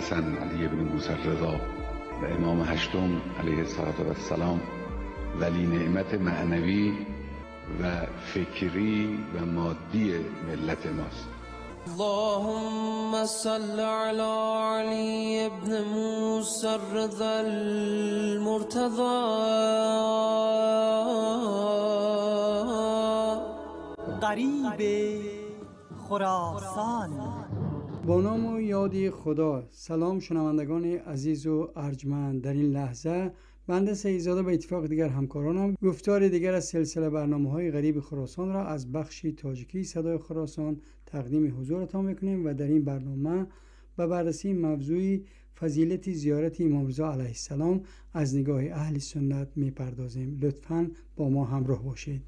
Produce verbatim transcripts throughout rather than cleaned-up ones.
حسن علی بن موسی رضا و امام هشتم علیه السلام ولی نعمت معنوی و فکری و مادی ملت ماست. اللهم صل على علی بن موسی رضا المرتضى. غریب خراسان. با نام و یاد خدا. سلام شنوندگان عزیز و ارجمند. در این لحظه بنده سیدزاده به اتفاق دیگر همکارانم گفتار دیگر از سلسله برنامه‌های غریب خراسان را از بخش تاجیکی صدای خراسان تقدیم حضورتان میکنیم و در این برنامه به بررسی موضوعی فضیلت زیارت امام رضا علیه السلام از نگاه اهل سنت میپردازیم. لطفاً با ما همراه باشید.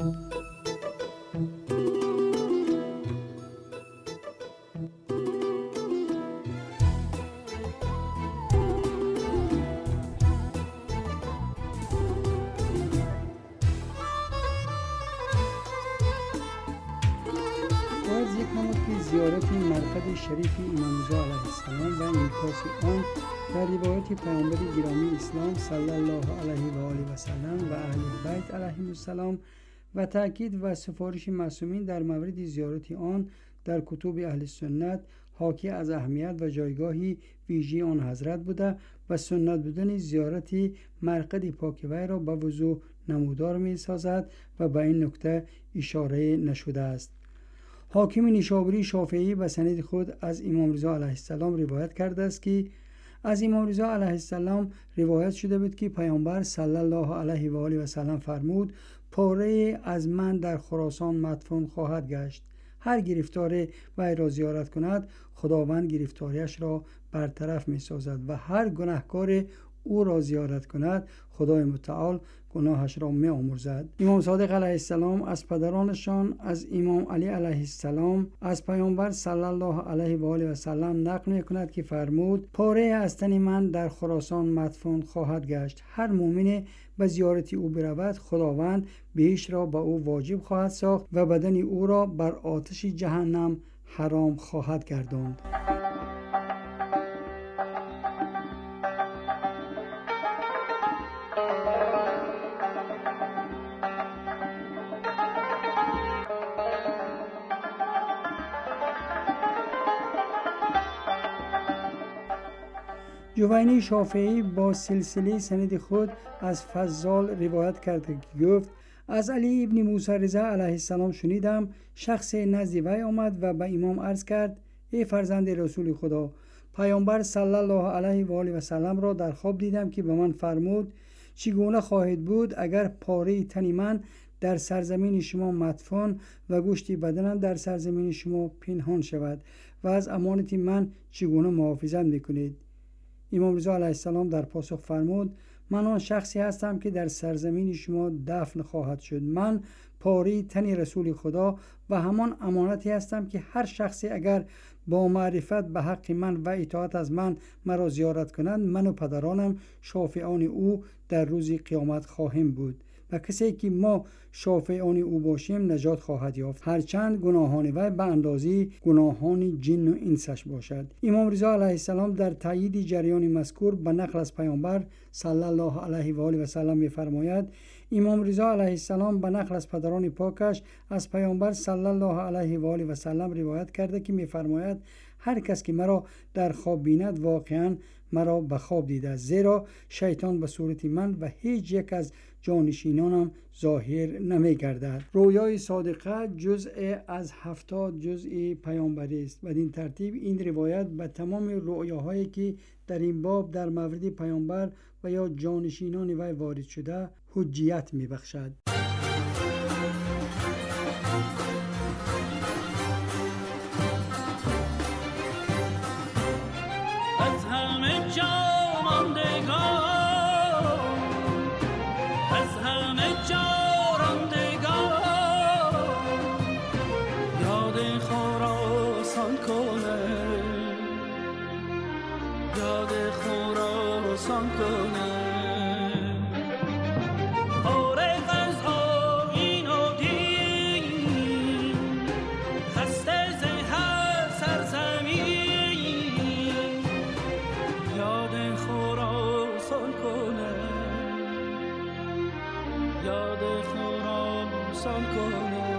زیارت مرقد شریف امام رضا علیه السلام و انعکاس آن در روایت پیامبر گرامی اسلام صلی الله علیه و آله و سلم و اهل بیت علیهم السلام و تأکید و سفارش معصومین در مورد زیارت آن در کتب اهل سنت حاکی از اهمیت و جایگاهی ویژه آن حضرت بوده و سنت بودن زیارت مرقد پاک وی را به وضوح نمودار می سازد و به این نکته اشاره نشده است. حاکم نیشابوری شافعی به سند خود از امام رضا علیه السلام روایت کرده است که از امام رضا علیه السلام روایت شده بود که پیامبر صلی الله علیه و آله و سلم فرمود پاره از من در خراسان مدفون خواهد گشت. هر گرفتار وی را زیارت کند خداوند گرفتاریش را برطرف می سازد و هر گناهکار او را زیارت کند خدای متعال گناهش را می آمرزد. امام صادق علیه السلام از پدرانشان از امام علی علیه السلام از پیامبر صلی الله علیه و آله و سلم نقل می کند که فرمود پاره از تن من در خراسان مدفون خواهد گشت. هر مؤمن به زیارت او برود خداوند بهشت را به او واجب خواهد ساخت و بدن او را بر آتش جهنم حرام خواهد گرداند. جوینی شافعی با سلسله سند خود از فضال روایت کرده که گفت از علی ابن موسی رضا علیه السلام شنیدم شخص نزد وی آمد و به امام عرض کرد ای فرزند رسول خدا، پیامبر صلی الله علیه و آله و سلم را در خواب دیدم که به من فرمود چگونه خواهد بود اگر پاره تن من در سرزمین شما مدفون و گوشت بدنم در سرزمین شما پنهان شود و از امانت من چگونه محافظت میکنید؟ امام رضا علیه السلام در پاسخ فرمود من آن شخصی هستم که در سرزمین شما دفن خواهد شد. من پاره تن رسول خدا و همان امانتی هستم که هر شخصی اگر با معرفت به حق من و اطاعت از من مرا زیارت کنند من و پدرانم شافعان او در روز قیامت خواهیم بود و کسی که ما شافعان او باشیم نجات خواهد یافت هرچند گناهان وی به اندازه گناهان جن و انسش باشد. امام رضا علیه السلام در تایید جریان مذکور به نقل از پیامبر صلی الله علیه و آله و سلم می‌فرماید امام رضا علیه السلام به نقل از پدران پاکش از پیامبر صلی الله علیه و آله و سلم روایت کرده که می‌فرماید هر کس که مرا در خواب بیند واقعاً مرا به خواب دیده است، زیرا شیطان به صورت من و هیچ یک از جانشینانم ظاهر نمی گردد. رویای صادقه جزء از هفتاد جزء پیامبری است و این ترتیب این روایت به تمام رؤیاهایی که در این باب در مورد پیامبر و یا جانشینان وی وارد شده حجیت می بخشد. فارغ از یاد خراسان کنم.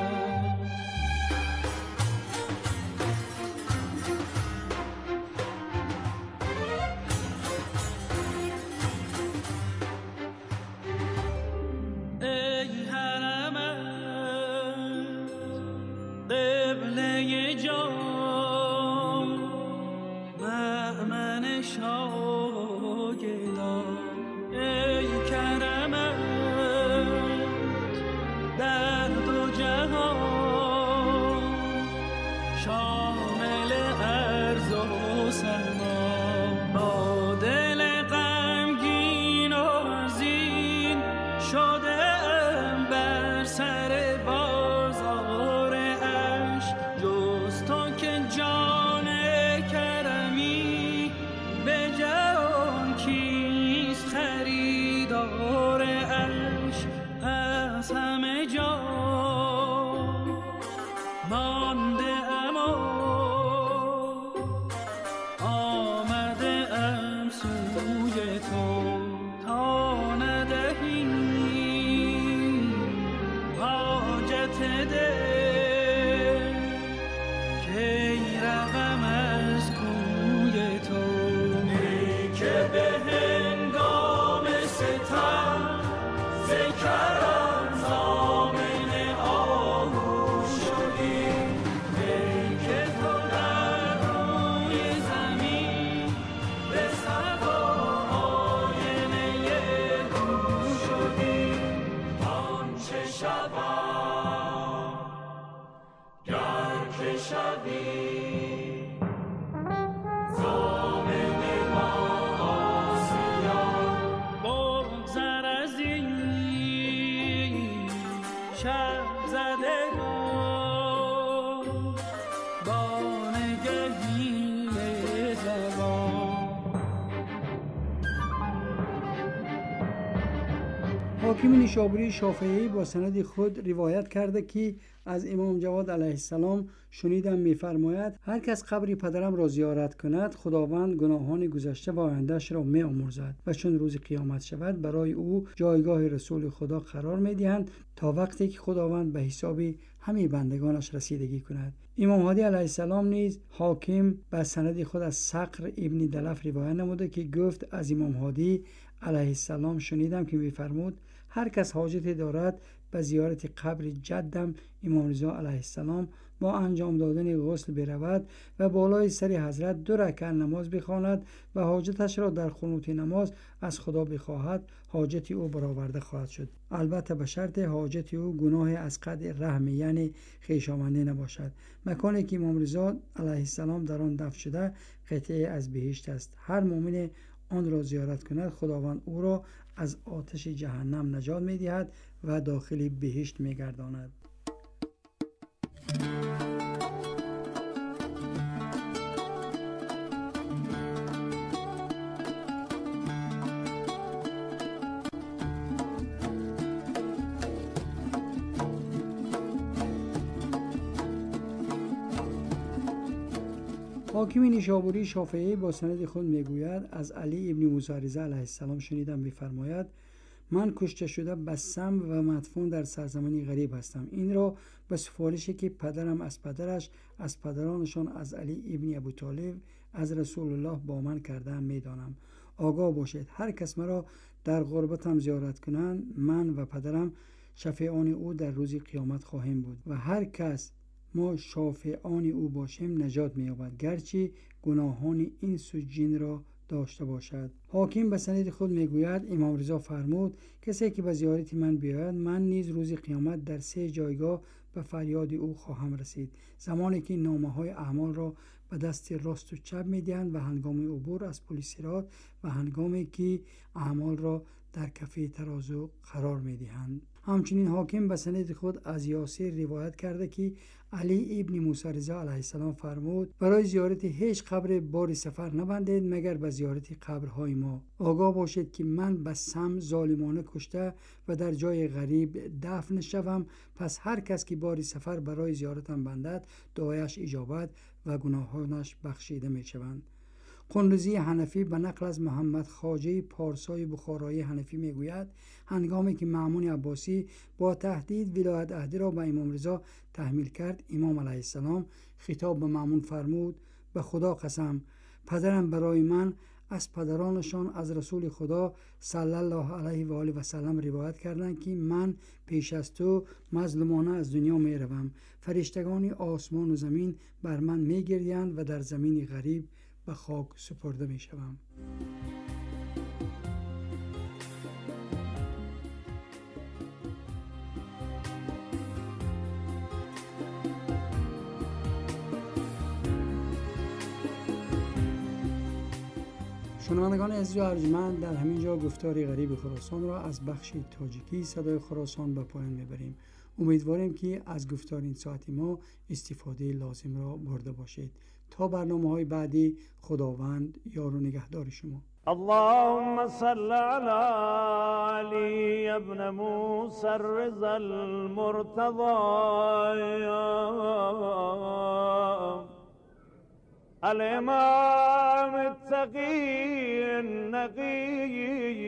حاکم نیشابوری شافعی با سند خود روایت کرده که از امام جواد علیه السلام شنیدم می‌فرماید هر کس قبر پدرم را زیارت کند خداوند گناهان گذشته و آینده‌اش را می‌آمرزد و چون روز قیامت شود برای او جایگاه رسول خدا قرار می‌دهند تا وقتی که خداوند به حساب همه بندگانش رسیدگی کند. امام هادی علیه السلام نیز حاکم به سند خود از صقر ابن دلف روایت نموده که گفت از امام هادی علیه السلام شنیدم که می‌فرمود هر کس حاجتی دارد به زیارت قبر جدم امام رضا علیه السلام با انجام دادن غسل برود و بالای سر حضرت دو رکعت نماز بخواند و حاجتش را در قنوت نماز از خدا بخواهد حاجت او برآورده خواهد شد، البته به شرط حاجت او گناه از قد رحم یعنی خویشاوندی نباشد. مکانی که امام رضا علیه السلام در آن دفن شده قطعه از بهشت است. هر مؤمن آن را زیارت کند خداوند او را از آتش جهنم نجات می‌دهد و داخل بهشت می‌گرداند. حاکم نیشابوری شافعی با سند خود میگوید از علی ابن موسی رضا علیه السلام شنیدم می‌فرماید من کشته شده به سم و مدفون در سرزمینی غریب هستم. این را به سفارشی که پدرم از پدرش از پدرانشان از علی ابن ابو طالب از رسول الله با من کردن میدانم. آگاه باشید هر کس مرا در غربتم زیارت کنند من و پدرم شفیعان او در روز قیامت خواهیم بود و هر کس ما شافعان او باشیم نجات می‌یابد گرچه گناهان اینس و جن را داشته باشد. حاکم به سند خود میگوید امام رضا فرمود کسی که به زیارت من بیاید من نیز روز قیامت در سه جایگاه به فریاد او خواهم رسید. زمانی که نامه‌های اعمال را به دست راست و چپ می‌دهند و هنگام عبور از پل صراط و هنگامی که اعمال را در کفه ترازو قرار می‌دهند. همچنین حاکم به سند خود از یاسر روایت کرده که علی ابن موسی رضا علیه السلام فرمود برای زیارت هیچ قبر بار سفر نبندید مگر به زیارت قبرهای ما. آگاه باشید که من به سم ظالمانه کشته و در جای غریب دفن شوم، پس هر کس که بار سفر برای زیارتم بندد دعایش اجابت و گناهانش بخشیده می شوند. قندوزی حنفی به نقل از محمد خواجه پارسای بخارایی حنفی میگوید هنگامی که مأمون عباسی با تهدید ولایت عهدی را به امام رضا تحمیل کرد، امام علیه السلام خطاب به مأمون فرمود: به خدا قسم، پدرم برای من از پدرانشان از رسول خدا صلی الله علیه و آله و سلم روایت کردند که من پیش از تو مظلومانه از دنیا می روم. فرشتگان آسمان و زمین بر من می گردند و در زمین غریب به خاک سپرده می شوم. شنوندگان عزیز و ارجمند، در همین جا گفتار غریب خراسان را از بخش تاجیکی صدای خراسان به پایان میبریم. امیدواریم که از گفتار این ساعتی ما استفاده لازم را برده باشید. تا برنامه های بعدی، خداوند یار و نگهدار شما. اللهم صل على علي ابن موسى الرضا المرتضى الإمام التقي النقي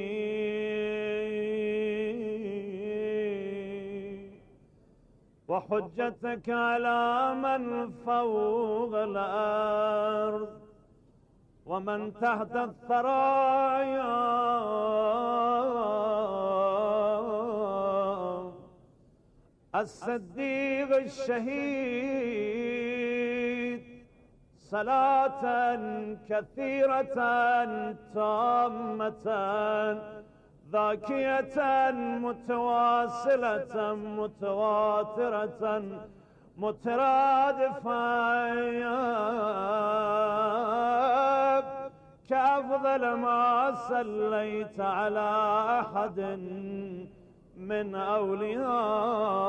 وحجتك على من فوق الأرض ومن تحت الثرايا الصديق الشهيد صلاة كثيرة تامة ذاكية متواصلة متواترة مترادفة كأفضل ما صليت على أحد من أولياء